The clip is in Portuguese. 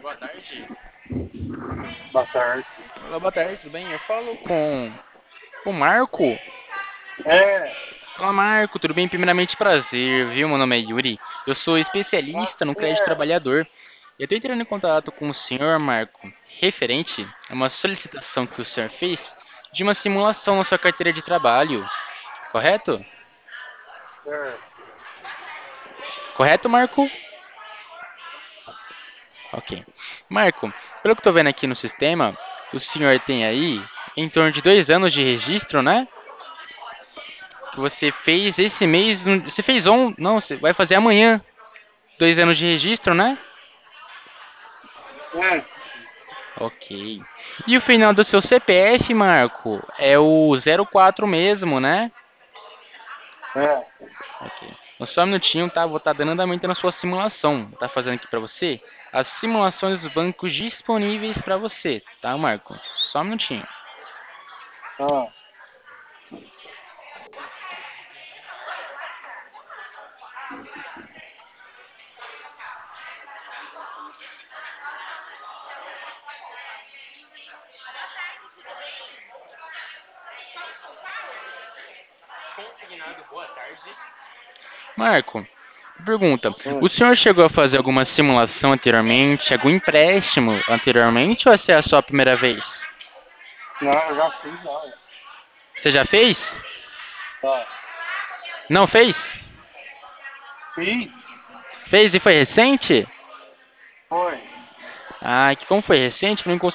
Boa tarde. Boa tarde. Olá, boa tarde, tudo bem? Eu falo com o Marco. É, Olá, Marco, tudo bem? Primeiramente, prazer, viu? Meu nome é Yuri. Eu sou especialista no crédito é, trabalhador. Eu estou entrando em contato com o senhor, Marco, referente a uma solicitação que o senhor fez de uma simulação na sua carteira de trabalho, correto? é, Correto, Marco? Ok. Marco, pelo que estou vendo aqui no sistema, o senhor tem aí em torno de 2 anos de registro, né? Que você fez esse mês. Você fez on. Não, você vai fazer amanhã. 2 anos de registro, né? é, Ok. E o final do seu CPF, Marco? É o 04 mesmo, né? é. Ok. Então, só um minutinho, tá? Vou estar dando andamento na sua simulação. Vou estar fazendo aqui para você as simulações dos bancos disponíveis para você, tá, Marco? Só um minutinho. Ah, Consignado, boa tarde. Marco, pergunta: hum. o senhor chegou a fazer alguma simulação anteriormente, algum empréstimo anteriormente, ou essa é a sua primeira vez? Não, eu já fiz, não. Você já fez? Tá. Não fez? Fiz, Fez e foi recente? foi. Ah, que como foi recente, não